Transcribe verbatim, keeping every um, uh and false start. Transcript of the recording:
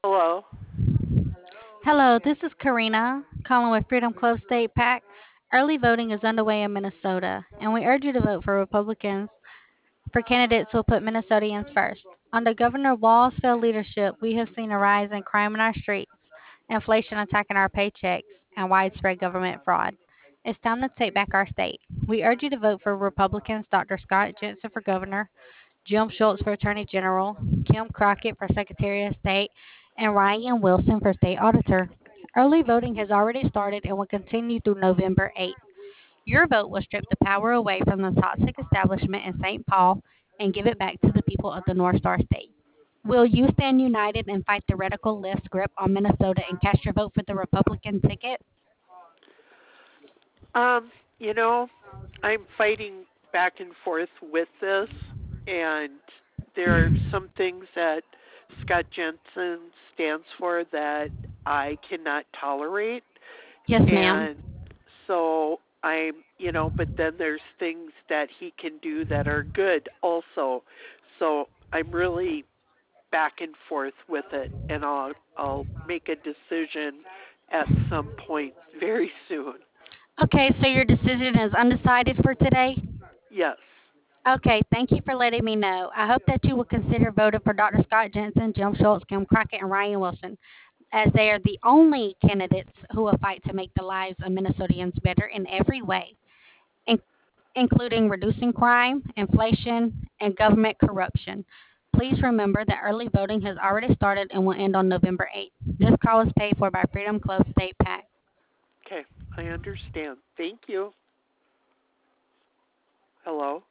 Hello. Hello, this is Karina calling with Freedom Club State PAC. Early voting is underway in Minnesota, and we urge you to vote for Republicans for candidates who will put Minnesotans first. Under Governor Wall's leadership, we have seen a rise in crime in our streets, inflation attacking our paychecks, and widespread government fraud. It's time to take back our state. We urge you to vote for Republicans Doctor Scott Jensen for governor, Jim Schultz for Attorney General, Kim Crockett for Secretary of State, and Ryan Wilson for State Auditor. Early voting has already started and will continue through November eighth. Your vote will strip the power away from the toxic establishment in Saint Paul and give it back to the people of the North Star State. Will you stand united and fight the radical left's grip on Minnesota and cast your vote for the Republican ticket? Um, you know, I'm fighting back and forth with this, and there are some things that Scott Jensen stands for that I cannot tolerate. Yes, ma'am. And so I'm, you know, but then there's things that he can do that are good also. So I'm really back and forth with it, and I'll I'll make a decision at some point very soon. Okay, so your decision is undecided for today? Yes. Okay, thank you for letting me know. I hope that you will consider voting for Doctor Scott Jensen, Jim Schultz, Kim Crockett, and Ryan Wilson, as they are the only candidates who will fight to make the lives of Minnesotans better in every way, in- including reducing crime, inflation, and government corruption. Please remember that early voting has already started and will end on November eighth. This call is paid for by Freedom Club State PAC. Okay, I understand. Thank you. Hello.